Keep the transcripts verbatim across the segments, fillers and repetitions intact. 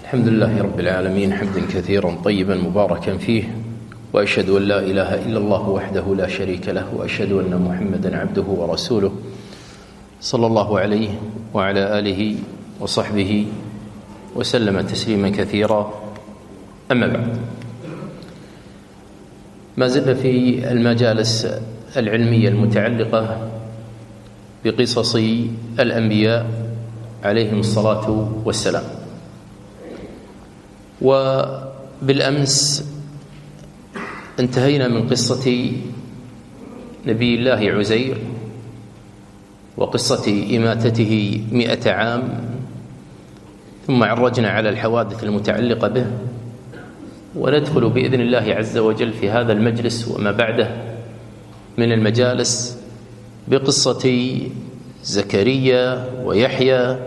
الحمد لله رب العالمين حمدا كثيرا طيبا مباركا فيه، وأشهد أن لا إله إلا الله وحده لا شريك له، وأشهد أن محمدا عبده ورسوله صلى الله عليه وعلى آله وصحبه وسلم تسليما كثيرا. أما بعد، ما زلنا في المجالس العلمية المتعلقة بقصص الأنبياء عليهم الصلاة والسلام. وبالأمس انتهينا من قصة نبي الله عزير وقصة إماتته مئة عام، ثم عرجنا على الحوادث المتعلقة به، وندخل بإذن الله عز وجل في هذا المجلس وما بعده من المجالس بقصة زكريا ويحيى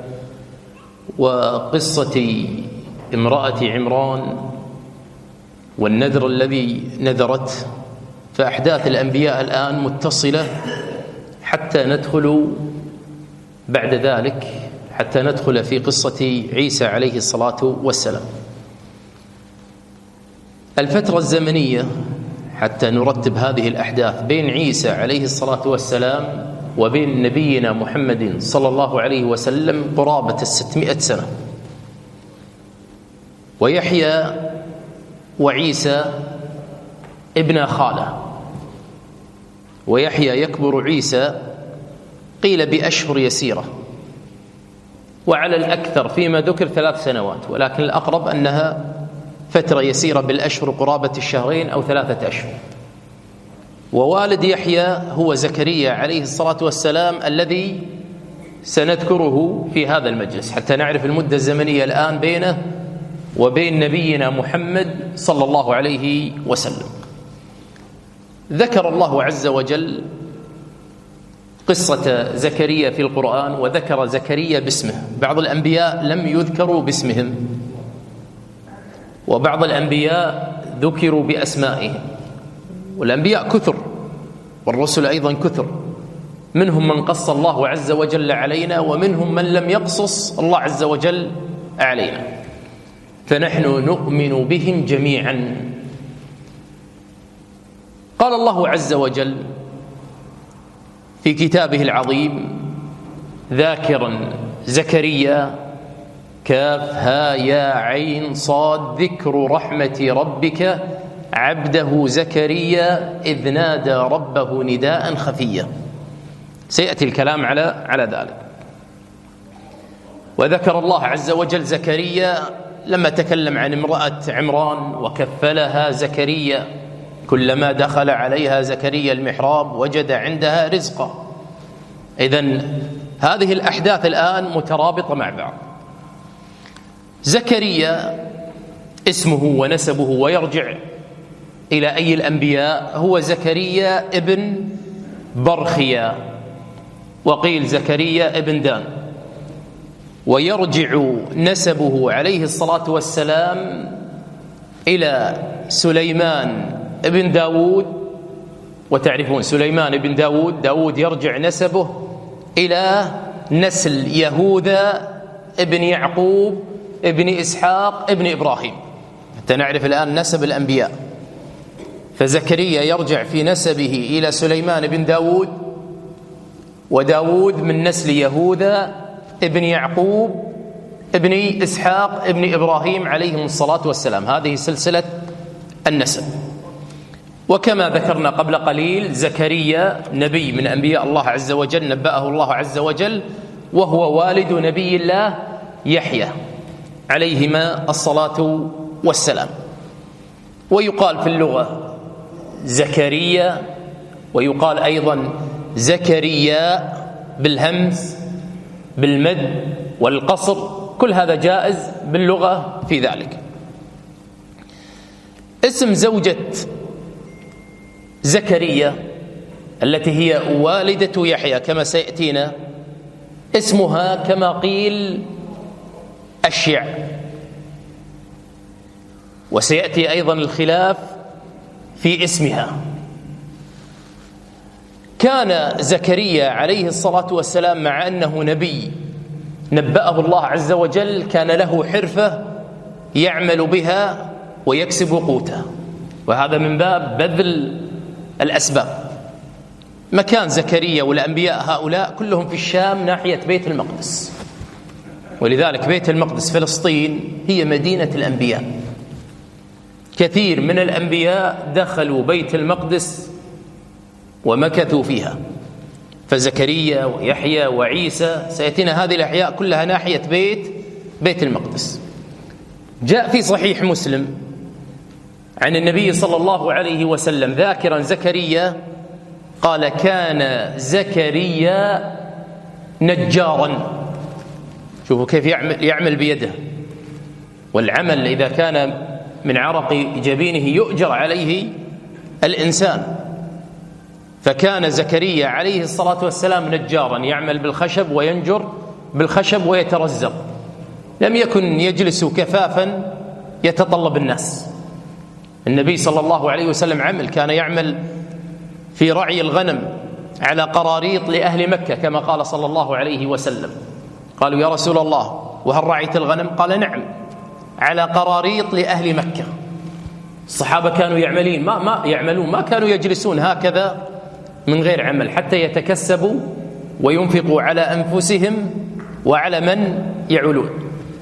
وقصة امرأة عمران والنذر الذي نذرت. فأحداث الأنبياء الآن متصلة حتى ندخل بعد ذلك حتى ندخل في قصة عيسى عليه الصلاة والسلام. الفترة الزمنية حتى نرتب هذه الأحداث بين عيسى عليه الصلاة والسلام وبين نبينا محمد صلى الله عليه وسلم قرابة الستمائة سنة. ويحيى وعيسى ابن خالة، ويحيى يكبر عيسى قيل بأشهر يسيرة، وعلى الأكثر فيما ذكر ثلاث سنوات، ولكن الأقرب أنها فترة يسيرة بالأشهر قرابة الشهرين أو ثلاثة أشهر. ووالد يحيى هو زكريا عليه الصلاة والسلام الذي سنذكره في هذا المجلس حتى نعرف المدة الزمنية الآن بينه وبين نبينا محمد صلى الله عليه وسلم. ذكر الله عز وجل قصة زكريا في القرآن، وذكر زكريا باسمه. بعض الأنبياء لم يذكروا باسمهم، وبعض الأنبياء ذكروا بأسمائهم. والأنبياء كثر والرسل أيضا كثر، منهم من قص الله عز وجل علينا، ومنهم من لم يقصص الله عز وجل علينا، فنحن نؤمن بهم جميعا. قال الله عز وجل في كتابه العظيم ذاكرا زكريا كاف ها يا عين صاد ذكر رحمة ربك عبده زكريا إذ نادى ربه نداء خفيا. سيأتي الكلام على على ذلك. وذكر الله عز وجل زكريا لما تكلم عن امرأة عمران وكفلها زكريا، كلما دخل عليها زكريا المحراب وجد عندها رزقا. إذن هذه الأحداث الآن مترابطة مع بعض. زكريا اسمه ونسبه ويرجع إلى أي الأنبياء، هو زكريا ابن برخيا، وقيل زكريا ابن دان. ويرجع نسبه عليه الصلاة والسلام إلى سليمان ابن داود. وتعرفون سليمان ابن داود، داود يرجع نسبه إلى نسل يهوذا ابن يعقوب ابن إسحاق ابن إبراهيم، حتى نعرف الآن نسب الأنبياء. فزكريا يرجع في نسبه إلى سليمان بن داود، وداود من نسل يهوذا ابن يعقوب ابن إسحاق ابن إبراهيم عليهم الصلاة والسلام. هذه سلسلة النسب. وكما ذكرنا قبل قليل زكريا نبي من أنبياء الله عز وجل، نبأه الله عز وجل، وهو والد نبي الله يحيى عليهما الصلاة والسلام. ويقال في اللغة زكريا، ويقال أيضا زكريا بالهمز بالمد والقصر، كل هذا جائز باللغة في ذلك. اسم زوجة زكريا التي هي والدة يحيى كما سيأتينا اسمها كما قيل أشيع، وسيأتي أيضا الخلاف في اسمها. كان زكريا عليه الصلاة والسلام مع أنه نبي نبأه الله عز وجل كان له حرفة يعمل بها ويكسب قوته، وهذا من باب بذل الأسباب. مكان زكريا والأنبياء هؤلاء كلهم في الشام ناحية بيت المقدس، ولذلك بيت المقدس فلسطين هي مدينة الأنبياء. كثير من الأنبياء دخلوا بيت المقدس ومكثوا فيها، فزكريا ويحيى وعيسى سيأتينا هذه الأحياء كلها ناحية بيت بيت المقدس. جاء في صحيح مسلم عن النبي صلى الله عليه وسلم ذاكرا زكريا قال: كان زكريا نجارا. شوفوا كيف يعمل, يعمل بيده، والعمل إذا كان من عرق جبينه يؤجر عليه الإنسان. فكان زكريا عليه الصلاة والسلام نجارا، يعمل بالخشب وينجر بالخشب ويترزق، لم يكن يجلس كفافا يتطلب الناس. النبي صلى الله عليه وسلم عمل، كان يعمل في رعي الغنم على قراريط لأهل مكة كما قال صلى الله عليه وسلم. قالوا: يا رسول الله، وهل رعيت الغنم؟ قال: نعم، على قراريط لأهل مكة. الصحابة كانوا يعملين ما, ما يعملون ما كانوا يجلسون هكذا من غير عمل، حتى يتكسبوا وينفقوا على أنفسهم وعلى من يعولون.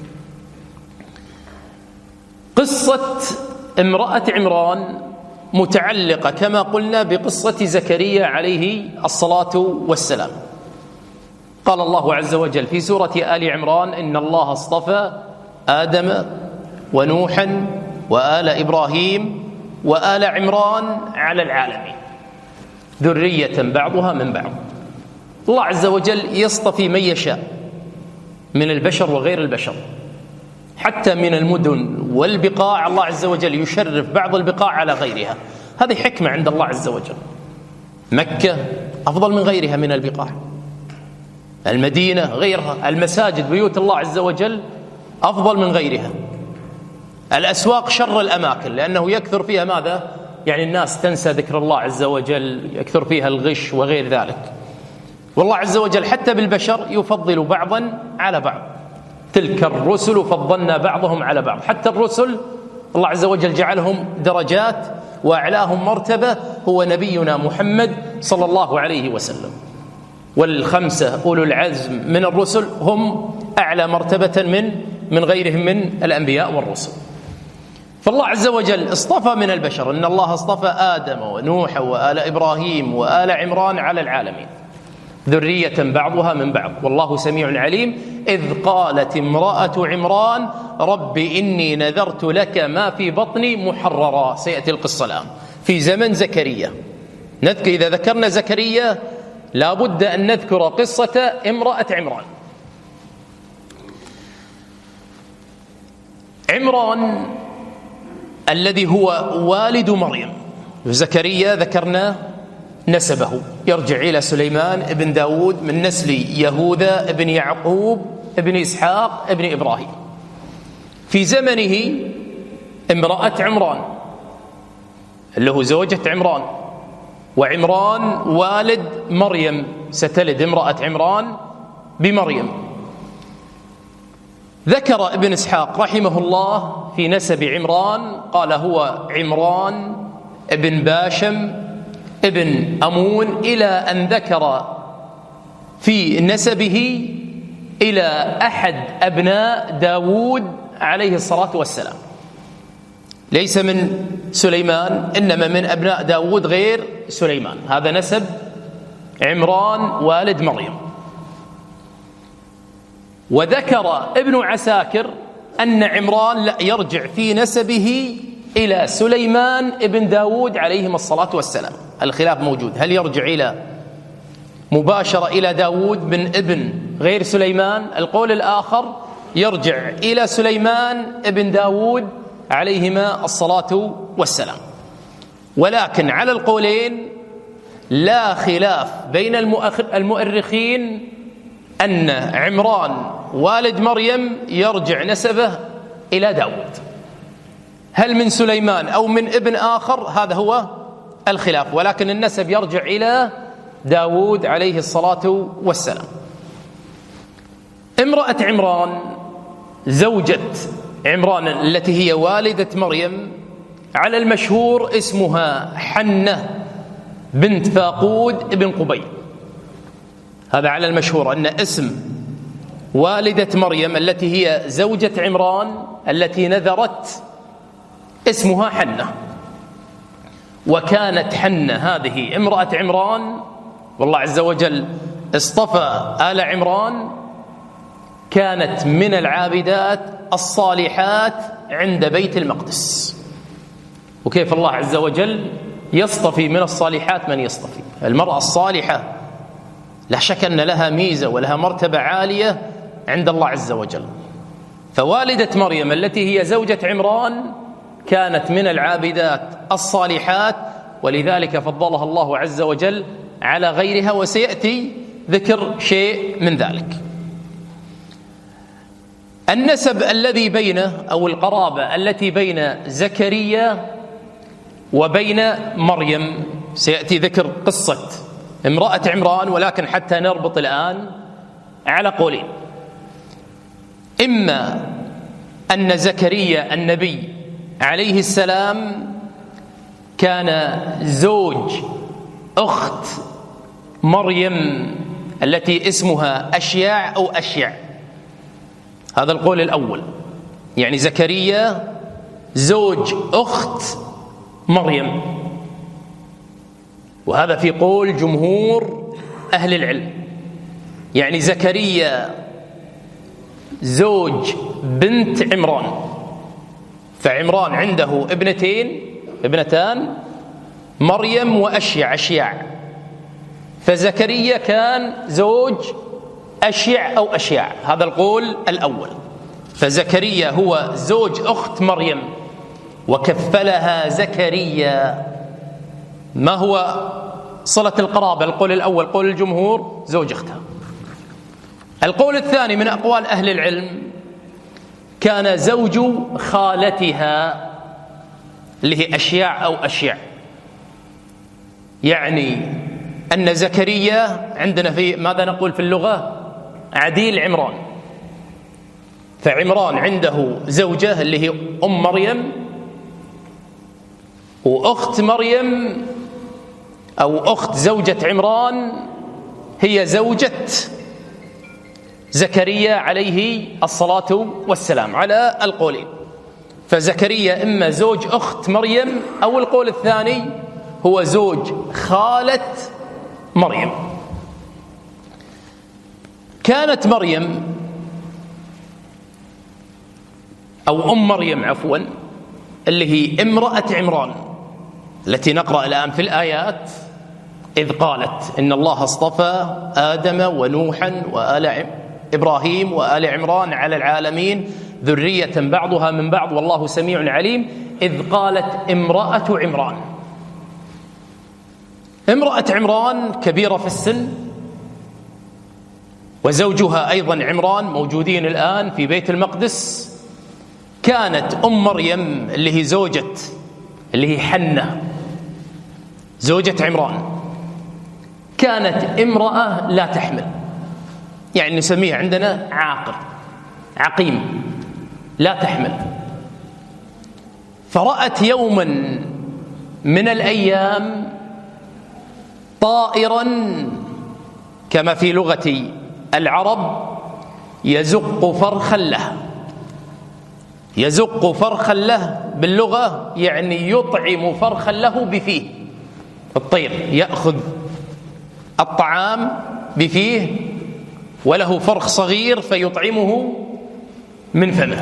قصة امرأة عمران متعلقة كما قلنا بقصة زكريا عليه الصلاة والسلام. قال الله عز وجل في سورة آل عمران: إن الله اصطفى آدم ونوحا وآل إبراهيم وآل عمران على العالمين ذرية بعضها من بعض. الله عز وجل يصطفي من يشاء من البشر وغير البشر، حتى من المدن والبقاع الله عز وجل يشرف بعض البقاع على غيرها. هذه حكمة عند الله عز وجل. مكة أفضل من غيرها من البقاع، المدينة غيرها، المساجد بيوت الله عز وجل أفضل من غيرها، الأسواق شر الأماكن لأنه يكثر فيها ماذا؟ يعني الناس تنسى ذكر الله عز وجل، يكثر فيها الغش وغير ذلك. والله عز وجل حتى بالبشر يفضل بعضا على بعض. تلك الرسل فضلنا بعضهم على بعض، حتى الرسل الله عز وجل جعلهم درجات، وأعلاهم مرتبة هو نبينا محمد صلى الله عليه وسلم. والخمسة أولو العزم من الرسل هم أعلى مرتبة من من غيرهم من الأنبياء والرسل. فالله عز وجل اصطفى من البشر، إن الله اصطفى آدم ونوح وآل إبراهيم وآل عمران على العالمين ذرية بعضها من بعض والله سميع عليم. إذ قالت امرأة عمران: رب إني نذرت لك ما في بطني محررا. سيأتي القصة الآن في زمن زكريا. نذكر إذا ذكرنا زكريا لابد أن نذكر قصة امرأة عمران. عمران الذي هو والد مريم. زكريا ذكرنا نسبه، يرجع إلى سليمان ابن داود من نسل يهوذا ابن يعقوب ابن إسحاق ابن إبراهيم. في زمنه امرأة عمران اللي هو زوجة عمران، وعمران والد مريم، ستلد امرأة عمران بمريم. ذكر ابن إسحاق رحمه الله في نسب عمران قال: هو عمران ابن باشم ابن أمون، إلى أن ذكر في نسبه إلى أحد أبناء داود عليه الصلاة والسلام، ليس من سليمان إنما من أبناء داود غير سليمان. هذا نسب عمران والد مريم. وذكر ابن عساكر أن عمران لا يرجع في نسبه إلى سليمان ابن داود عليهم الصلاة والسلام. الخلاف موجود، هل يرجع إلى مباشرة إلى داود من ابن غير سليمان؟ القول الآخر يرجع إلى سليمان ابن داود عليهما الصلاة والسلام. ولكن على القولين لا خلاف بين المؤرخين أن عمران والد مريم يرجع نسبه إلى داود، هل من سليمان أو من ابن آخر هذا هو الخلاف، ولكن النسب يرجع إلى داود عليه الصلاة والسلام. امرأة عمران زوجة عمران التي هي والدة مريم على المشهور اسمها حنة بنت فاقود ابن قبي. هذا على المشهور أن اسم والدة مريم التي هي زوجة عمران التي نذرت اسمها حنة. وكانت حنة هذه امرأة عمران، والله عز وجل اصطفى آل عمران، كانت من العابدات الصالحات عند بيت المقدس. وكيف الله عز وجل يصطفي من الصالحات من يصطفي. المرأة الصالحة لا شك أن لها ميزة ولها مرتبة عالية عند الله عز وجل. فوالدة مريم التي هي زوجة عمران كانت من العابدات الصالحات، ولذلك فضلها الله عز وجل على غيرها، وسيأتي ذكر شيء من ذلك. النسب الذي بينه أو القرابة التي بين زكريا وبين مريم سيأتي ذكر قصة امرأة عمران، ولكن حتى نربط الآن على قولين: إما أن زكريا النبي عليه السلام كان زوج أخت مريم التي اسمها أشياع أو أشيع. هذا القول الأول، يعني زكريا زوج أخت مريم، وهذا في قول جمهور أهل العلم. يعني زكريا زوج بنت عمران، فعمران عنده ابنتين ابنتان مريم وأشيع أشياع، فزكريا كان زوج أشيع أو أشياع. هذا القول الأول. فزكريا هو زوج أخت مريم، وكفلها زكريا. ما هو صلة القرابة؟ القول الأول قول الجمهور زوج أختها. القول الثاني من أقوال أهل العلم كان زوج خالتها اللي هي أشياع أو أشيع. يعني أن زكريا عندنا في ماذا نقول في اللغة؟ عديل عمران. فعمران عنده زوجة اللي هي أم مريم، وأخت مريم أو أخت زوجة عمران هي زوجة زكريا عليه الصلاة والسلام على القولين. فزكريا إما زوج أخت مريم، أو القول الثاني هو زوج خالة مريم. كانت مريم أو أم مريم عفوا اللي هي امرأة عمران التي نقرأ الآن في الآيات، إذ قالت إن الله اصطفى آدم ونوحا وآل إبراهيم وآل عمران على العالمين ذرية بعضها من بعض والله سميع عليم. إذ قالت امرأة عمران. امرأة عمران كبيرة في السن، وزوجها أيضا عمران موجودين الآن في بيت المقدس. كانت أم مريم اللي هي زوجة اللي هي حنة زوجة عمران كانت امرأة لا تحمل، يعني نسميها عندنا عاقر عقيم لا تحمل. فرأت يوما من الأيام طائرا كما في لغة العرب يزق فرخا له. يزق فرخا له باللغة يعني يطعم فرخا له بفيه. الطير يأخذ الطعام بفيه وله فرخ صغير فيطعمه من فمه.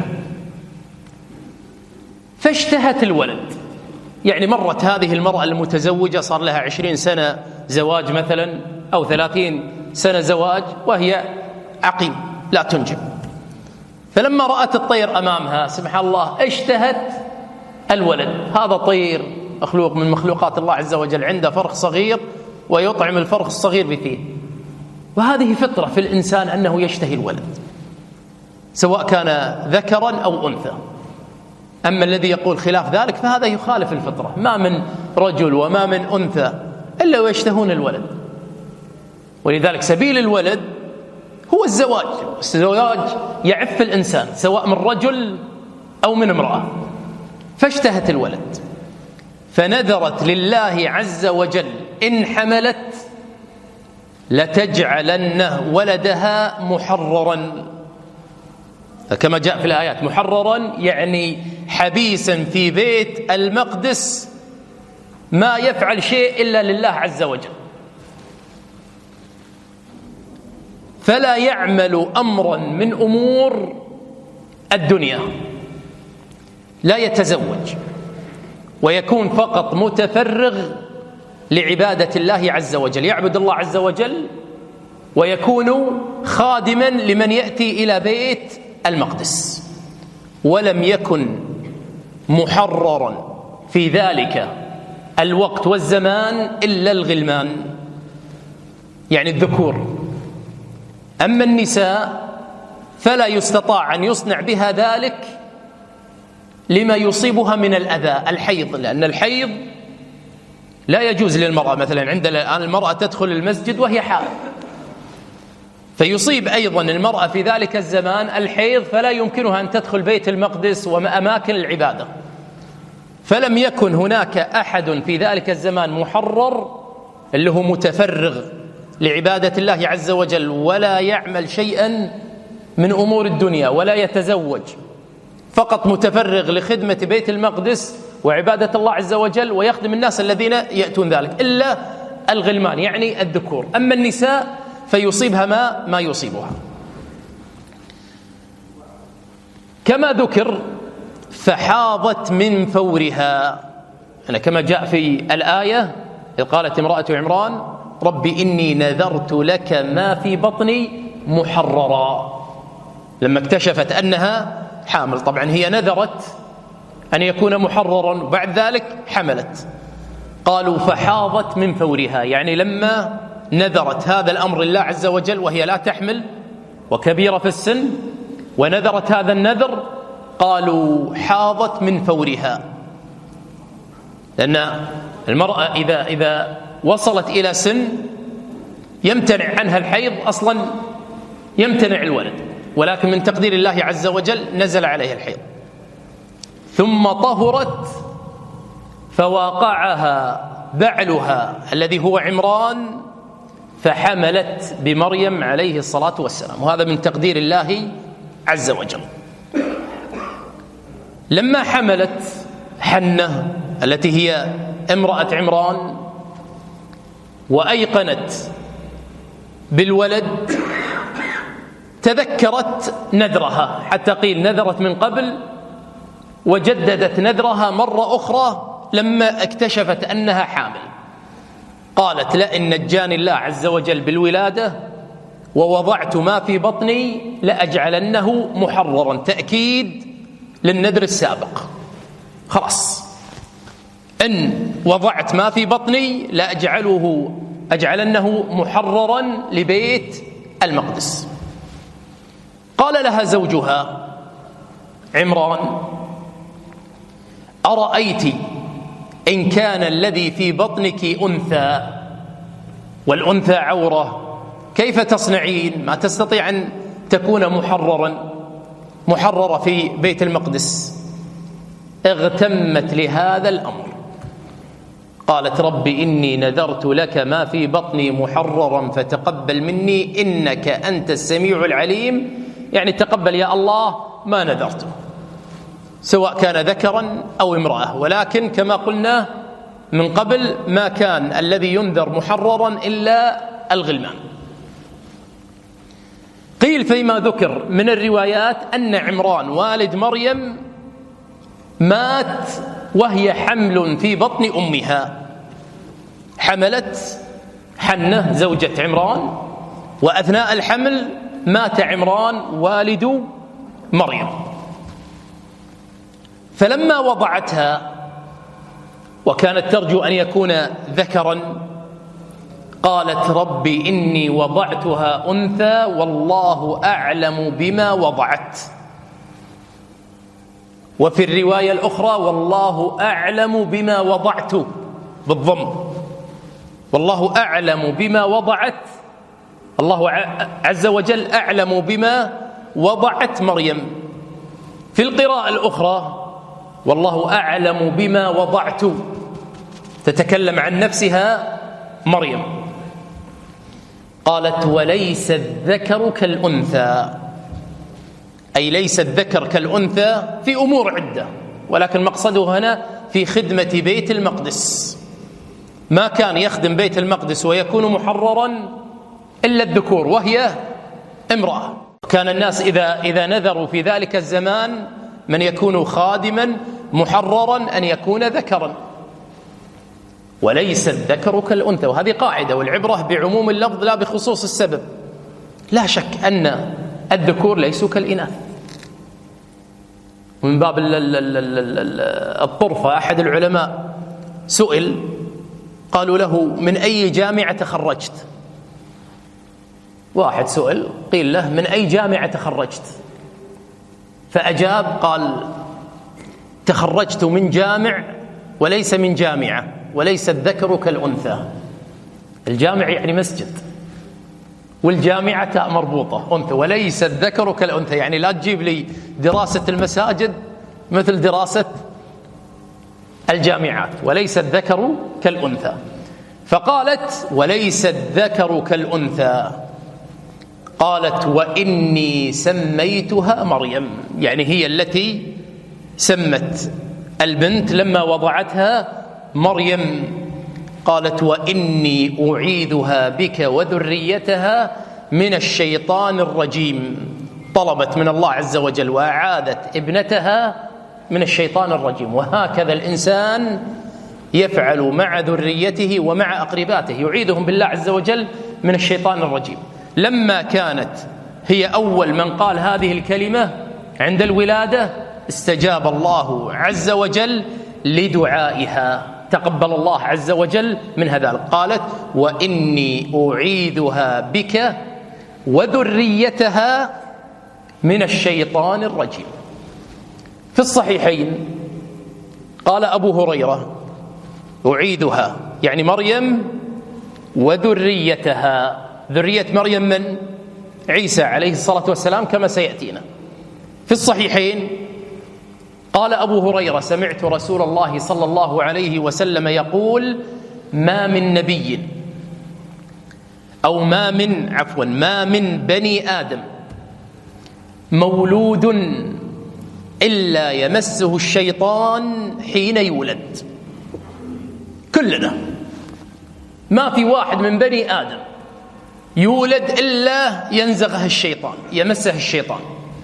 فاشتهت الولد، يعني مرت هذه المرأة المتزوجة صار لها عشرين سنة زواج مثلا أو ثلاثين سنة زواج وهي عقيم لا تنجب. فلما رأت الطير أمامها سبحان الله اشتهت الولد. هذا طير مخلوق من مخلوقات الله عز وجل عنده فرخ صغير ويطعم الفرخ الصغير بفيه، وهذه فطرة في الإنسان أنه يشتهي الولد سواء كان ذكرا أو أنثى. أما الذي يقول خلاف ذلك فهذا يخالف الفطرة. ما من رجل وما من أنثى إلا ويشتهون الولد، ولذلك سبيل الولد هو الزواج. الزواج يعف الإنسان سواء من رجل أو من امرأة، فاشتهت الولد، فنذرت لله عز وجل إن حملت لتجعلنه ولدها محررا، كما جاء في الآيات محررا يعني حبيسا في بيت المقدس ما يفعل شيء إلا لله عز وجل، فلا يعمل أمرا من أمور الدنيا، لا يتزوج، ويكون فقط متفرغ لعبادة الله عز وجل، يعبد الله عز وجل ويكون خادما لمن يأتي إلى بيت المقدس، ولم يكن محررا في ذلك الوقت والزمان إلا الغلمان، يعني الذكور. أما النساء فلا يستطاع أن يصنع بها ذلك لما يصيبها من الأذى، الحيض، لأن الحيض لا يجوز للمرأة. مثلا عندنا الآن المرأة تدخل المسجد وهي حائض، فيصيب أيضا المرأة في ذلك الزمان الحيض، فلا يمكنها أن تدخل بيت المقدس وأماكن العبادة. فلم يكن هناك أحد في ذلك الزمان محرر اللي هو متفرغ لعبادة الله عز وجل ولا يعمل شيئا من أمور الدنيا ولا يتزوج، فقط متفرغ لخدمة بيت المقدس وعبادة الله عز وجل ويخدم الناس الذين يأتون ذلك، إلا الغلمان يعني الذكور. أما النساء فيصيبها ما ما يصيبها. كما ذكر فحاضت من فورها، يعني كما جاء في الآية إذ قالت امرأة عمران رب إني نذرت لك ما في بطني محررا، لما اكتشفت أنها حامل. طبعا هي نذرت أن يكون محررا وبعد ذلك حملت. قالوا فحاضت من فورها، يعني لما نذرت هذا الأمر لله عز وجل وهي لا تحمل وكبيرة في السن ونذرت هذا النذر، قالوا حاضت من فورها، لأن المرأة إذا, إذا وصلت إلى سن يمتنع عنها الحيض أصلا، يمتنع الولد، ولكن من تقدير الله عز وجل نزل عليه الحيض، ثم طهرت فواقعها بعلها الذي هو عمران فحملت بمريم عليه الصلاة والسلام، وهذا من تقدير الله عز وجل. لما حملت حنة التي هي امرأة عمران وأيقنت بالولد تذكرت نذرها، حتى قيل نذرت من قبل وجددت نذرها مرة أخرى لما اكتشفت أنها حامل. قالت لئن نجاني الله عز وجل بالولادة ووضعت ما في بطني لأجعلنه محررا، تأكيد للنذر السابق. خلاص إن وضعت ما في بطني لأجعله أجعلنه محررا لبيت المقدس. قال لها زوجها عمران أرأيت إن كان الذي في بطنك أنثى والأنثى عورة كيف تصنعين؟ ما تستطيع أن تكون محررا محررة في بيت المقدس. اغتمت لهذا الأمر، قالت رب إني نذرت لك ما في بطني محررا فتقبل مني إنك أنت السميع العليم، يعني تقبل يا الله ما نذرته، سواء كان ذكرا أو امرأة. ولكن كما قلنا من قبل ما كان الذي ينذر محررا إلا الغلمان. قيل فيما ذكر من الروايات أن عمران والد مريم مات وهي حمل في بطن أمها، حملت حنة زوجة عمران، وأثناء الحمل مات عمران والد مريم. فلما وضعتها وكانت ترجو أن يكون ذكرا قالت رب إني وضعتها أنثى والله أعلم بما وضعت، وفي الرواية الأخرى والله أعلم بما وضعت بالضم، والله أعلم بما وضعت، الله عز وجل أعلم بما وضعت مريم. في القراءة الأخرى والله أعلم بما وضعت تتكلم عن نفسها مريم، قالت وليس الذكر كالأنثى، أي ليس الذكر كالأنثى في أمور عدة، ولكن مقصده هنا في خدمة بيت المقدس. ما كان يخدم بيت المقدس ويكون محررا إلا الذكور وهي امرأة. كان الناس إذا, إذا نذروا في ذلك الزمان من يكون خادما محررا أن يكون ذكرا. وليس الذكر كالأنثى، وهذه قاعدة، والعبرة بعموم اللفظ لا بخصوص السبب. لا شك أن الذكور ليسوا كالإناث. ومن باب الطرفة أحد العلماء سئل، قالوا له من أي جامعة تخرجت؟ واحد سئل قيل له من أي جامعة تخرجت؟ فأجاب قال تخرجت من جامع وليس من جامعة، وليس الذكر كالأنثى. الجامع يعني مسجد، والجامعة مربوطة أنثى، وليس الذكر كالأنثى، يعني لا تجيب لي دراسة المساجد مثل دراسة الجامعات، وليس الذكر كالأنثى. فقالت وليس الذكر كالأنثى، قالت وإني سميتها مريم، يعني هي التي سمت البنت لما وضعتها مريم. قالت وإني أعيذها بك وذريتها من الشيطان الرجيم، طلبت من الله عز وجل وأعاذت ابنتها من الشيطان الرجيم. وهكذا الإنسان يفعل مع ذريته ومع أقرباته، يعيذهم بالله عز وجل من الشيطان الرجيم. لما كانت هي أول من قال هذه الكلمة عند الولادة استجاب الله عز وجل لدعائها، تقبل الله عز وجل منها ذلك. قالت وإني أعيذها بك وذريتها من الشيطان الرجيم. في الصحيحين قال أبو هريرة أعيذها يعني مريم وذريتها، ذرية مريم من؟ عيسى عليه الصلاة والسلام كما سيأتينا. في الصحيحين قال أبو هريرة سمعت رسول الله صلى الله عليه وسلم يقول ما من نبي أو ما من عفوا ما من بني آدم مولود إلا يمسه الشيطان حين يولد. كلنا ما في واحد من بني آدم يولد إلا ينزغه الشيطان، يمسه الشيطان،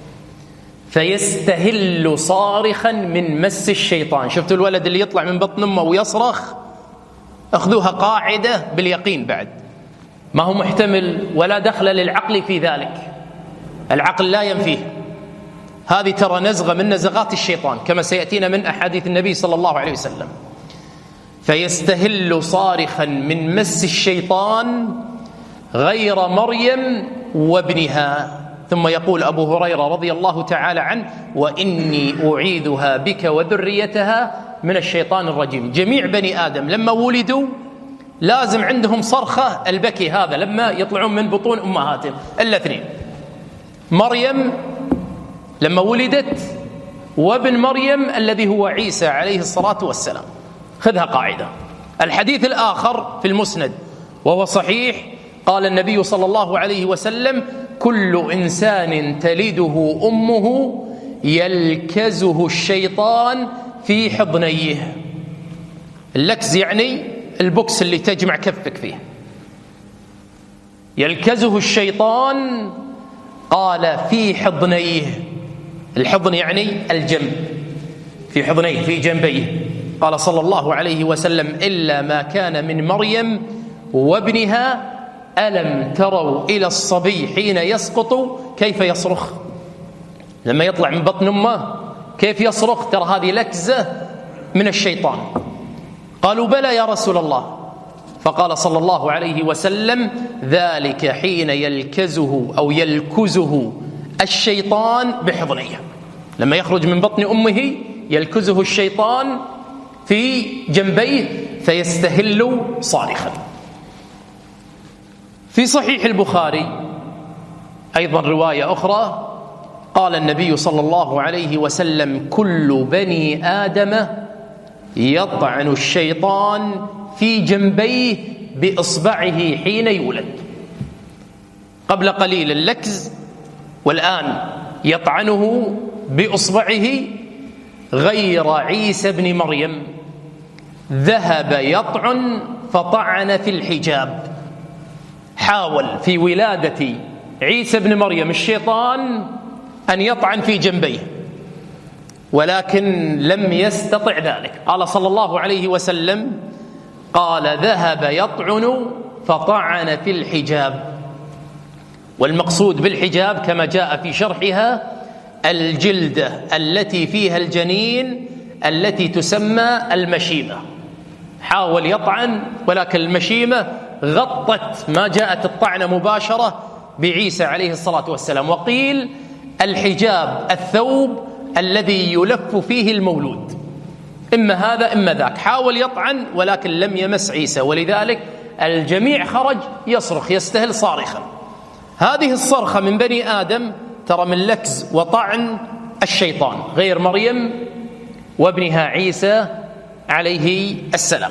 فيستهل صارخا من مس الشيطان. شفتوا الولد اللي يطلع من بطن أمه ويصرخ؟ أخذوها قاعدة باليقين، بعد ما هو محتمل ولا دخل للعقل في ذلك، العقل لا ينفيه. هذه ترى نزغة من نزغات الشيطان كما سيأتينا من أحاديث النبي صلى الله عليه وسلم. فيستهل صارخا من مس الشيطان غير مريم وابنها. ثم يقول أبو هريرة رضي الله تعالى عنه وإني أعيذها بك وذريتها من الشيطان الرجيم. جميع بني آدم لما ولدوا لازم عندهم صرخة البكي هذا لما يطلعون من بطون أمهاتهم، إلا اثنين: مريم لما ولدت، وابن مريم الذي هو عيسى عليه الصلاة والسلام. خذها قاعدة. الحديث الآخر في المسند وهو صحيح، قال النبي صلى الله عليه وسلم كل إنسان تلده أمه يلكزه الشيطان في حضنيه. اللكز يعني البوكس اللي تجمع كفك فيه. يلكزه الشيطان قال في حضنيه، الحضن يعني الجنب، في حضنيه في جنبيه. قال صلى الله عليه وسلم إلا ما كان من مريم وابنها ألم تروا إلى الصبي حين يسقط كيف يصرخ؟ لما يطلع من بطن أمه كيف يصرخ؟ ترى هذه لكزة من الشيطان. قالوا بلى يا رسول الله. فقال صلى الله عليه وسلم ذلك حين يلكزه أو يلكزه الشيطان بحضنيه. لما يخرج من بطن أمه يلكزه الشيطان في جنبيه فيستهل صارخا. في صحيح البخاري أيضا رواية أخرى قال النبي صلى الله عليه وسلم: كل بني آدم يطعن الشيطان في جنبيه بإصبعه حين يولد. قبل قليل اللكز، والآن يطعنه بإصبعه، غير عيسى بن مريم ذهب يطعن فطعن في الحجاب. حاول في ولادة عيسى بن مريم الشيطان أن يطعن في جنبيه، ولكن لم يستطع ذلك. قال صلى الله عليه وسلم: قال ذهب يطعن فطعن في الحجاب. والمقصود بالحجاب كما جاء في شرحها الجلدة التي فيها الجنين التي تسمى المشيمة. حاول يطعن ولكن المشيمة غطت ما جاءت الطعنة مباشرة بعيسى عليه الصلاة والسلام. وقيل الحجاب الثوب الذي يلف فيه المولود، إما هذا إما ذاك. حاول يطعن ولكن لم يمس عيسى، ولذلك الجميع خرج يصرخ يستهل صارخا. هذه الصرخة من بني آدم ترى من لكز وطعن الشيطان، غير مريم وابنها عيسى عليه السلام.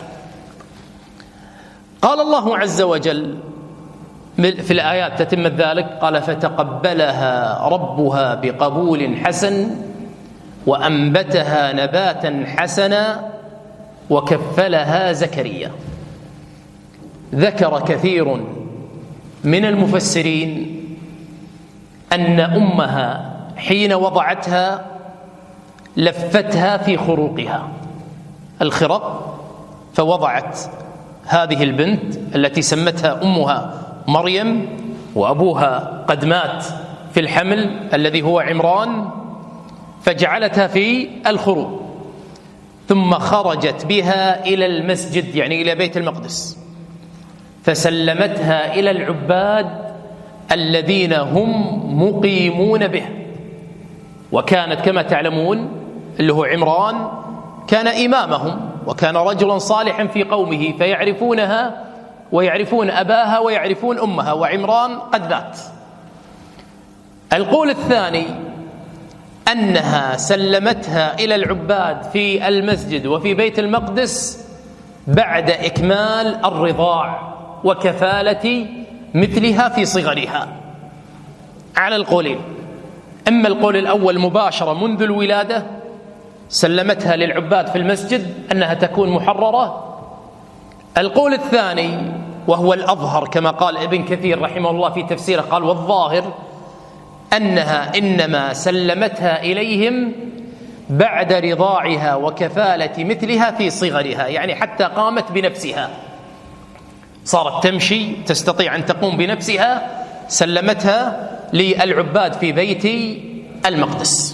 قال الله عز وجل في الآيات تتم ذلك، قال: فتقبلها ربها بقبول حسن وأنبتها نباتا حسنا وكفلها زكريا. ذكر كثير من المفسرين أن أمها حين وضعتها لفتها في خروقها الخرق، فوضعت هذه البنت التي سمتها أمها مريم وأبوها قد مات في الحمل الذي هو عمران، فجعلتها في الخروق، ثم خرجت بها إلى المسجد يعني إلى بيت المقدس، فسلمتها إلى العباد الذين هم مقيمون به. وكانت كما تعلمون اللي هو عمران كان إمامهم، وكان رجلا صالحا في قومه، فيعرفونها ويعرفون أباها ويعرفون أمها، وعمران قد مات. القول الثاني أنها سلمتها إلى العباد في المسجد وفي بيت المقدس بعد إكمال الرضاع وكفالة مثلها في صغرها، على القولين. أما القول الأول مباشرة منذ الولادة سلمتها للعباد في المسجد أنها تكون محررة. القول الثاني وهو الأظهر كما قال ابن كثير رحمه الله في تفسيره، قال: والظاهر أنها إنما سلمتها إليهم بعد رضاعها وكفالة مثلها في صغرها، يعني حتى قامت بنفسها، صارت تمشي تستطيع أن تقوم بنفسها، سلمتها للعباد في بيت المقدس.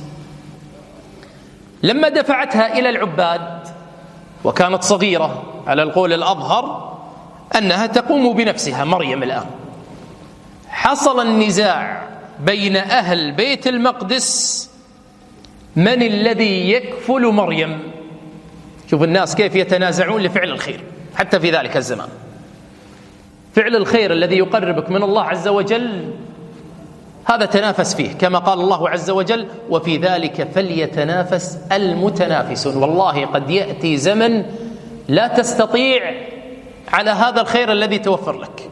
لما دفعتها إلى العباد وكانت صغيرة، على القول الأظهر أنها تقوم بنفسها مريم، الآن حصل النزاع بين أهل بيت المقدس من الذي يكفل مريم. شوف الناس كيف يتنازعون لفعل الخير حتى في ذلك الزمان. فعل الخير الذي يقربك من الله عز وجل هذا تنافس فيه، كما قال الله عز وجل: وفي ذلك فليتنافس المتنافسون. والله قد يأتي زمن لا تستطيع على هذا الخير الذي توفر لك.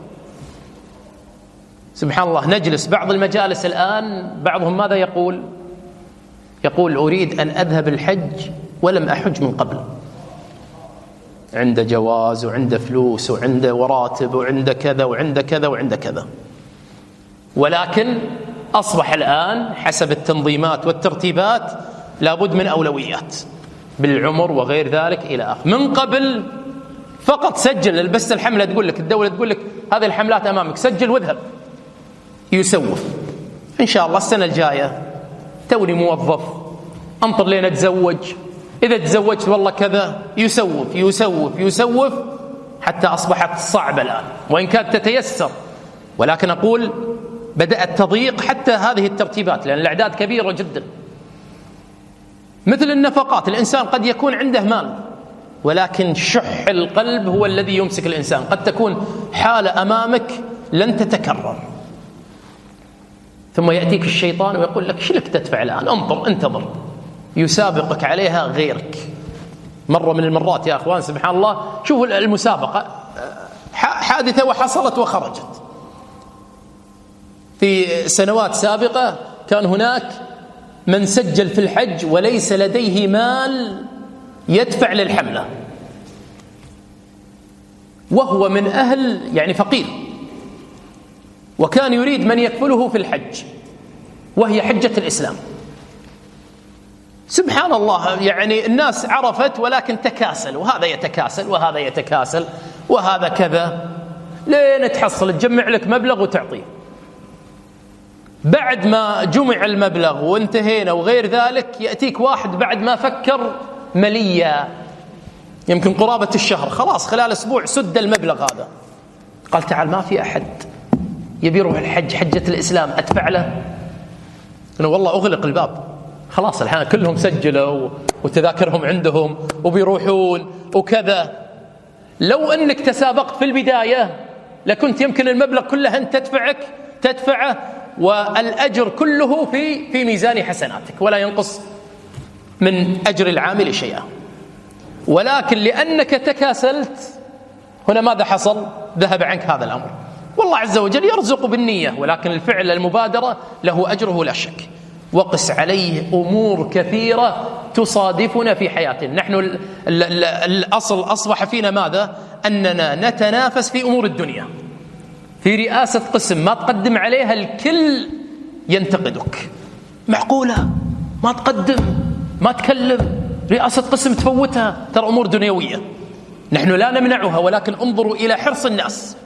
سبحان الله، نجلس بعض المجالس الآن بعضهم ماذا يقول؟ يقول: أريد أن أذهب الحج ولم أحج من قبل، عنده جواز وعنده فلوس وعنده وراتب وعنده كذا وعنده كذا وعنده كذا، ولكن أصبح الآن حسب التنظيمات والترتيبات لابد من أولويات بالعمر وغير ذلك إلى آخر. من قبل فقط سجل بس الحملة، تقول لك الدولة تقول لك هذه الحملات أمامك، سجل واذهب. يسوف إن شاء الله السنة الجاية توني موظف، أنطر لين أتزوج، إذا تزوجت والله كذا، يسوف يسوف يسوف حتى أصبحت صعبة الآن، وإن كانت تتيسر، ولكن أقول بدأت تضيق حتى هذه الترتيبات، لأن الأعداد كبيرة جدا. مثل النفقات، الإنسان قد يكون عنده مال ولكن شح القلب هو الذي يمسك الإنسان. قد تكون حالة أمامك لن تتكرر، ثم يأتيك الشيطان ويقول لك شلك تدفع الآن، انظر انتظر، يسابقك عليها غيرك. مرة من المرات يا أخوان سبحان الله، شوفوا المسابقة، حادثة وحصلت وخرجت. في سنوات سابقة كان هناك من سجل في الحج وليس لديه مال يدفع للحملة، وهو من أهل يعني فقير، وكان يريد من يكفله في الحج، وهي حجة الإسلام. سبحان الله، يعني الناس عرفت ولكن تكاسل، وهذا يتكاسل وهذا يتكاسل وهذا كذا، لين تحصل تجمع لك مبلغ وتعطيه. بعد ما جمع المبلغ وانتهينا وغير ذلك، يأتيك واحد بعد ما فكر مليا يمكن قرابة الشهر، خلاص خلال أسبوع سد المبلغ هذا، قال تعال ما في أحد يبي يروح الحج حجة الإسلام أدفع له؟ أنا والله أغلق الباب، خلاص الحين كلهم سجلوا وتذاكرهم عندهم وبيروحون وكذا. لو أنك تسابقت في البداية لكنت يمكن المبلغ كله أنت تدفعك تدفعه، والأجر كله في في ميزان حسناتك ولا ينقص من أجر العامل شيئا. ولكن لأنك تكاسلت هنا ماذا حصل؟ ذهب عنك هذا الأمر. والله عز وجل يرزق بالنية، ولكن الفعل المبادرة له أجره لا شك. وقس عليه أمور كثيرة تصادفنا في حياتنا. نحن الأصل أصبح فينا ماذا؟ أننا نتنافس في أمور الدنيا. في رئاسة قسم ما تقدم عليها الكل ينتقدك، معقولة ما تقدم ما تكلم، رئاسة قسم تفوتها، ترى أمور دنيوية نحن لا نمنعها، ولكن انظروا إلى حرص الناس.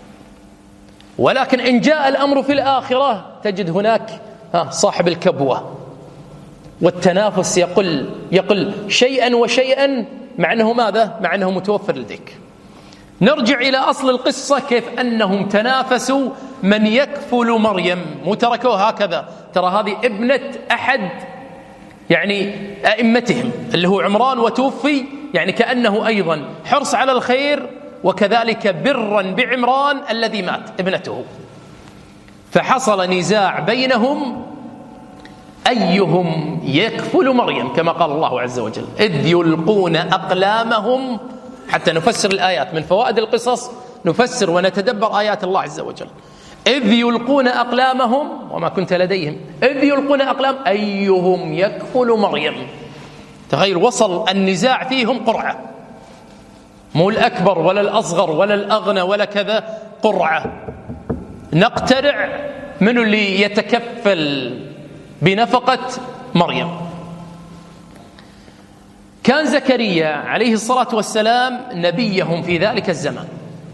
ولكن إن جاء الأمر في الآخرة تجد هناك صاحب الكبوة والتنافس يقل يقل شيئا وشيئا، مع أنه ماذا؟ مع أنه متوفر لديك. نرجع إلى أصل القصة، كيف أنهم تنافسوا من يكفل مريم، وتركوها هكذا. ترى هذه ابنة أحد يعني أئمتهم اللي هو عمران وتوفي، يعني كأنه أيضا حرص على الخير، وكذلك برا بعمران الذي مات ابنته. فحصل نزاع بينهم أيهم يكفل مريم، كما قال الله عز وجل إذ يلقون أقلامهم. حتى نفسر الآيات من فوائد القصص، نفسر ونتدبر آيات الله عز وجل. إذ يلقون أقلامهم وما كنت لديهم إذ يلقون أقلام أيهم يكفل مريم. تخيل وصل النزاع فيهم قرعة، مو الأكبر ولا الأصغر ولا الأغنى ولا كذا، قرعة نقترع من اللي يتكفل بنفقة مريم. كان زكريا عليه الصلاة والسلام نبيهم في ذلك الزمان،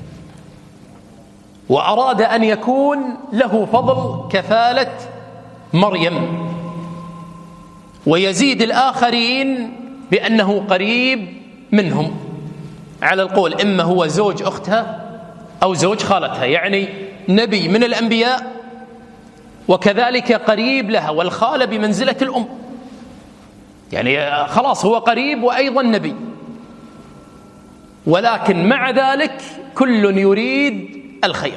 وأراد أن يكون له فضل كفالة مريم، ويزيد الآخرين بأنه قريب منهم، على القول إما هو زوج أختها أو زوج خالتها، يعني نبي من الأنبياء وكذلك قريب لها، والخالة بمنزلة الأم، يعني خلاص هو قريب وأيضا نبي. ولكن مع ذلك كل يريد الخير.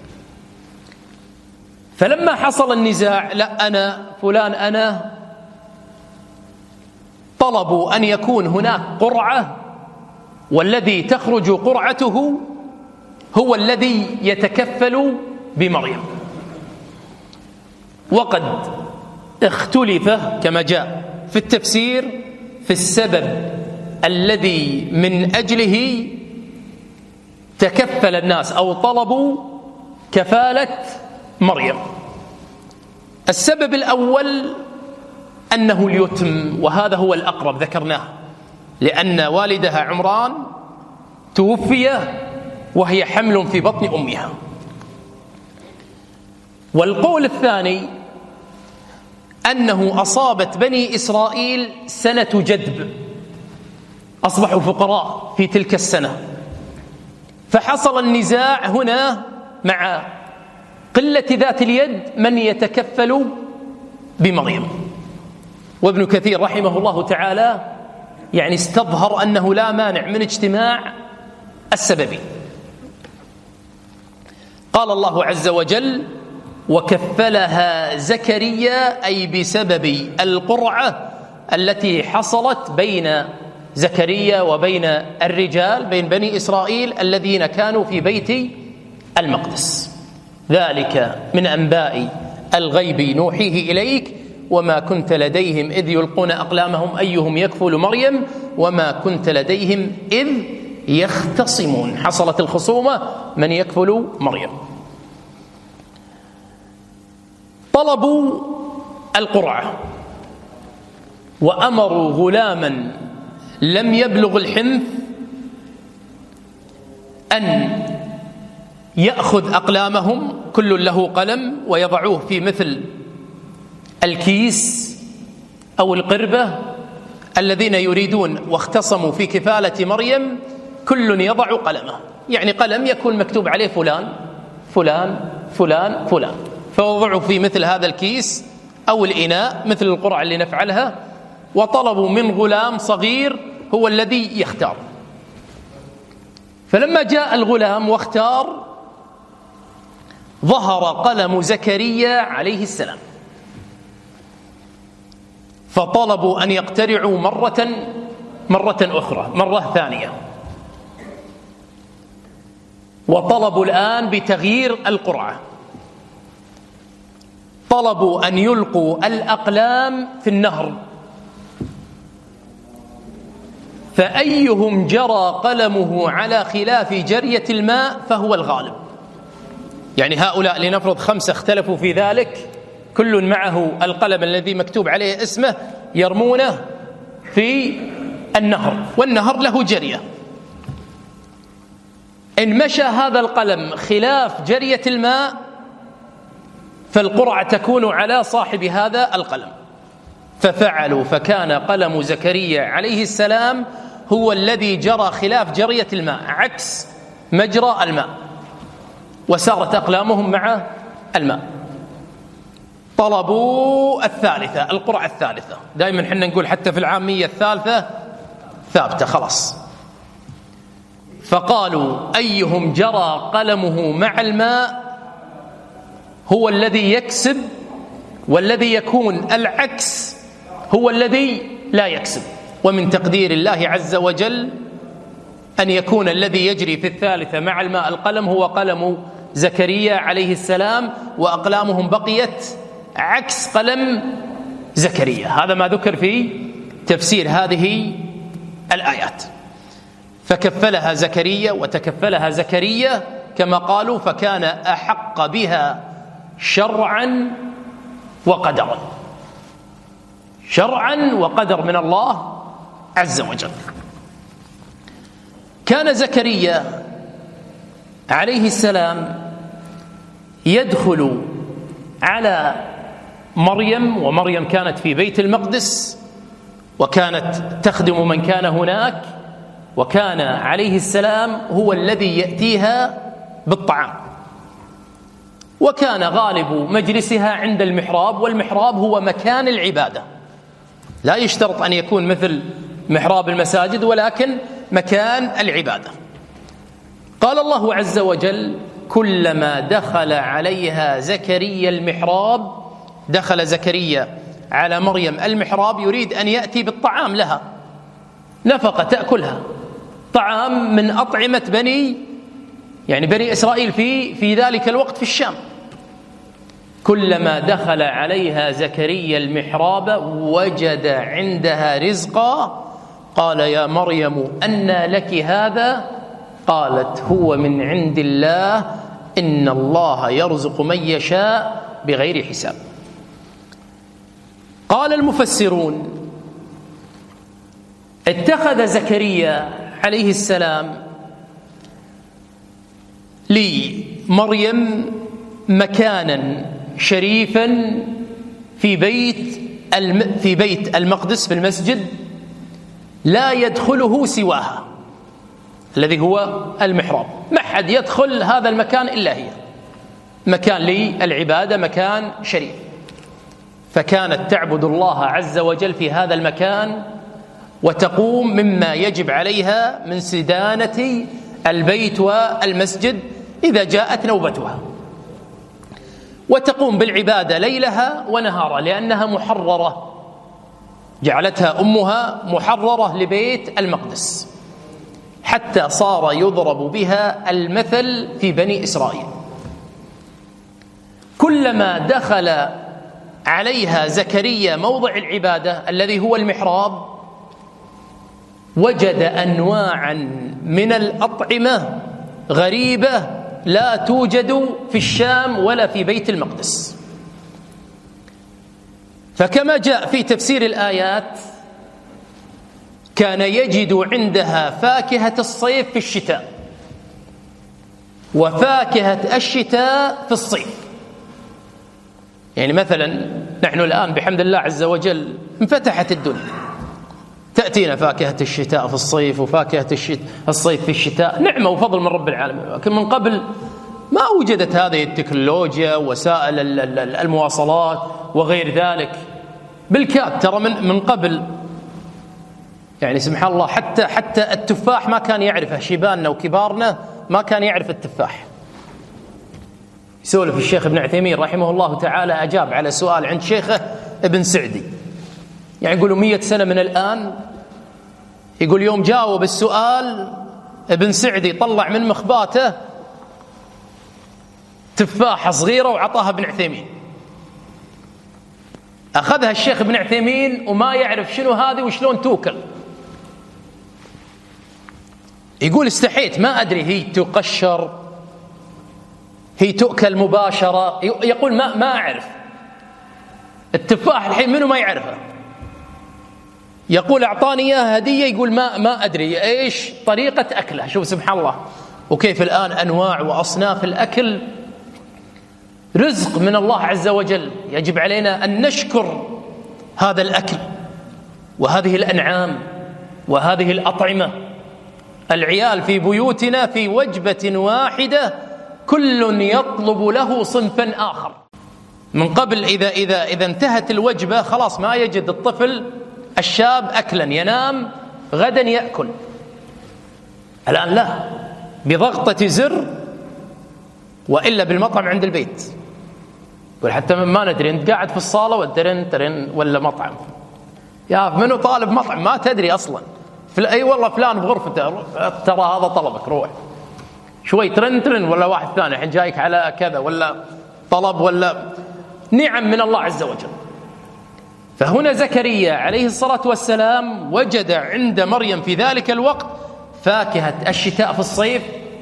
فلما حصل النزاع، لا أنا فلان أنا، طلبوا أن يكون هناك قرعة، والذي تخرج قرعته هو الذي يتكفل بمريم. وقد اختلف كما جاء في التفسير في السبب الذي من أجله تكفل الناس أو طلبوا كفالة مريم. السبب الأول أنه اليتم، وهذا هو الأقرب ذكرناه، لأن والدها عمران توفي وهي حمل في بطن أمها. والقول الثاني أنه أصابت بني إسرائيل سنة جدب، أصبحوا فقراء في تلك السنة، فحصل النزاع هنا مع قلة ذات اليد من يتكفل بمريم. وابن كثير رحمه الله تعالى يعني استظهر أنه لا مانع من اجتماع السببين. قال الله عز وجل وكفلها زكريا أي بسبب القرعة التي حصلت بين زكريا وبين الرجال بين بني إسرائيل الذين كانوا في بيت المقدس. ذلك من أنباء الغيب نوحيه إليك وما كنت لديهم إذ يلقون أقلامهم أيهم يكفل مريم وما كنت لديهم إذ يختصمون. حصلت الخصومة من يكفل مريم. طلبوا القرعة وأمروا غلاما لم يبلغ الحنث أن يأخذ أقلامهم، كل له قلم، ويضعوه في مثل الكيس أو القربة الذين يريدون واختصموا في كفالة مريم، كل يضع قلمه، يعني قلم يكون مكتوب عليه فلان فلان فلان فلان، فوضعوا في مثل هذا الكيس أو الإناء مثل القرعة اللي نفعلها، وطلبوا من غلام صغير هو الذي يختار. فلما جاء الغلام واختار ظهر قلم زكريا عليه السلام، فطلبوا أن يقترعوا مرة مرة أخرى مرة ثانية، وطلبوا الآن بتغيير القرعة، طلبوا أن يلقوا الأقلام في النهر، فأيهم جرى قلمه على خلاف جرية الماء فهو الغالب. يعني هؤلاء لنفرض خمسة اختلفوا في ذلك، كل معه القلم الذي مكتوب عليه اسمه، يرمونه في النهر، والنهر له جرية. إن مشى هذا القلم خلاف جرية الماء فالقرعة تكون على صاحب هذا القلم. ففعلوا، فكان قلم زكريا عليه السلام هو الذي جرى خلاف جرية الماء، عكس مجرى الماء، وسارت أقلامهم مع الماء. طلبوا الثالثة، القرعة الثالثة، دائما حنا نقول حتى في العامية الثالثة ثابتة خلاص. فقالوا أيهم جرى قلمه مع الماء هو الذي يكسب، والذي يكون العكس هو الذي لا يكسب. ومن تقدير الله عز وجل أن يكون الذي يجري في الثالثة مع الماء القلم هو قلم زكريا عليه السلام، وأقلامهم بقيت عكس قلم زكريا. هذا ما ذكر في تفسير هذه الآيات. فكفلها زكريا وتكفلها زكريا كما قالوا، فكان أحق بها شرعا وقدرا، شرعا وقدر من الله عز وجل. كان زكريا عليه السلام يدخل على مريم، ومريم كانت في بيت المقدس وكانت تخدم من كان هناك، وكان عليه السلام هو الذي يأتيها بالطعام، وكان غالب مجلسها عند المحراب، والمحراب هو مكان العبادة، لا يشترط أن يكون مثل محراب المساجد ولكن مكان العبادة. قال الله عز وجل: كلما دخل عليها زكريا المحراب، دخل زكريا على مريم المحراب يريد أن يأتي بالطعام لها، نفقة تأكلها، طعام من أطعمة بني يعني بني إسرائيل في في ذلك الوقت في الشام. كلما دخل عليها زكريا المحراب وجد عندها رزقا قال يا مريم أنى لك هذا؟ قالت هو من عند الله إن الله يرزق من يشاء بغير حساب. قال المفسرون: اتخذ زكريا عليه السلام لمريم مكانا شريفا في بيت في بيت المقدس في المسجد لا يدخله سواها، الذي هو المحراب، ما حد يدخل هذا المكان إلا هي، مكان للعبادة، مكان شريف. فكانت تعبد الله عز وجل في هذا المكان وتقوم مما يجب عليها من سدانة البيت والمسجد إذا جاءت نوبتها. وتقوم بالعبادة ليلها ونهارها لأنها محررة، جعلتها أمها محررة لبيت المقدس حتى صار يضرب بها المثل في بني إسرائيل. كلما دخل عليها زكريا موضع العبادة الذي هو المحراب وجد أنواعا من الأطعمة غريبة لا توجد في الشام ولا في بيت المقدس. فكما جاء في تفسير الآيات كان يجد عندها فاكهة الصيف في الشتاء وفاكهة الشتاء في الصيف. يعني مثلا نحن الآن بحمد الله عز وجل انفتحت الدنيا، تأتينا فاكهة الشتاء في الصيف وفاكهة الصيف في الشتاء، نعمة وفضل من رب العالمين. لكن من قبل ما وجدت هذه التكنولوجيا وسائل المواصلات وغير ذلك. بالكاد ترى من من قبل يعني سبحان الله حتى حتى التفاح ما كان يعرفه، شباننا وكبارنا ما كان يعرف التفاح. يسولف الشيخ ابن عثيمين رحمه الله تعالى أجاب على سؤال عند شيخه ابن سعدي، يعني يقولوا مية سنة من الآن، يقول يوم جاوب السؤال ابن سعدي طلع من مخباته تفاحة صغيرة وعطاها ابن عثيمين. أخذها الشيخ ابن عثيمين وما يعرف شنو هذه وشلون توكل. يقول استحيت ما أدري هي تقشر هي تؤكل مباشرة. يقول ما ما أعرف التفاح الحين منو ما يعرفه. يقول أعطاني إياه هدية، يقول ما ما أدري إيش طريقة أكله. شوف سبحان الله وكيف الآن أنواع وأصناف الأكل رزق من الله عز وجل. يجب علينا أن نشكر هذا الأكل وهذه الأنعام وهذه الأطعمة. العيال في بيوتنا في وجبة واحدة كل يطلب له صنفا آخر. من قبل إذا إذا إذا انتهت الوجبة خلاص ما يجد الطفل الشاب أكلا، ينام غدا يأكل. الآن لا، بضغطة زر وإلا بالمطعم عند البيت. حتى ما ندري أنت قاعد في الصالة والترن ترن ولا مطعم، يا منو طالب مطعم ما تدري أصلا. أي والله فلان بغرفته، ترى هذا طلبك روح شوي ترن ترن ولا واحد ثاني الحين جايك على كذا ولا طلب ولا نعم من الله عز وجل. فهنا زكريا عليه الصلاة والسلام وجد عند مريم في ذلك الوقت فاكهة الشتاء في الصيف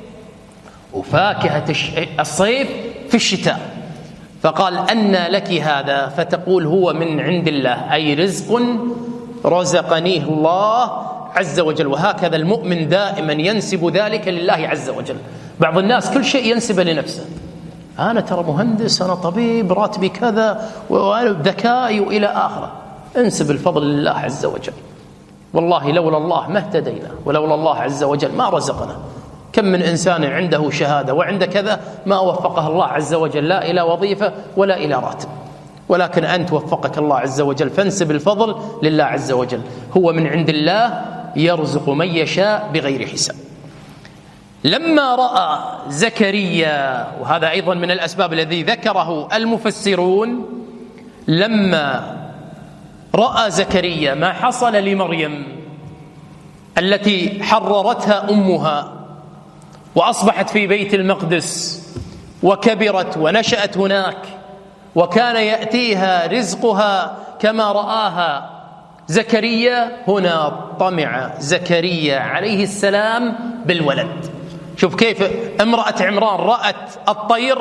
وفاكهة الصيف في الشتاء. فقال أن لك هذا؟ فتقول هو من عند الله، أي رزق رزقنيه الله عز وجل. وهكذا المؤمن دائما ينسب ذلك لله عز وجل. بعض الناس كل شيء ينسب لنفسه، أنا ترى مهندس، أنا طبيب، راتبي كذا وذكائي وإلى آخره. انسب الفضل لله عز وجل. والله لولا الله ما اهتدينا، ولولا الله عز وجل ما رزقنا. كم من إنسان عنده شهادة وعنده كذا ما وفقه الله عز وجل لا إلى وظيفة ولا إلى راتب، ولكن أنت وفقك الله عز وجل. فانسب الفضل لله عز وجل. هو من عند الله يرزق من يشاء بغير حساب. لما رأى زكريا، وهذا أيضا من الأسباب الذي ذكره المفسرون، لما رأى زكريا ما حصل لمريم التي حررتها أمها وأصبحت في بيت المقدس وكبرت ونشأت هناك وكان يأتيها رزقها كما رآها زكريا، هنا طمع زكريا عليه السلام بالولد. شوف كيف امرأة عمران رأت الطير،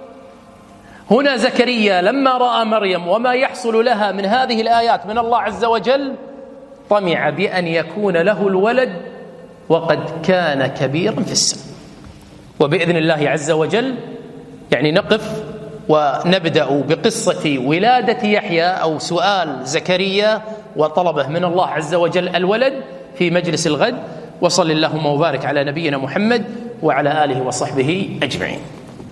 هنا زكريا لما رأى مريم وما يحصل لها من هذه الآيات من الله عز وجل طمع بأن يكون له الولد وقد كان كبيرا في السن. وبإذن الله عز وجل يعني نقف ونبدأ بقصة ولادة يحيى أو سؤال زكريا وطلبه من الله عز وجل الولد في مجلس الغد. وصل اللهم وبارك على نبينا محمد وعلى آله وصحبه أجمعين.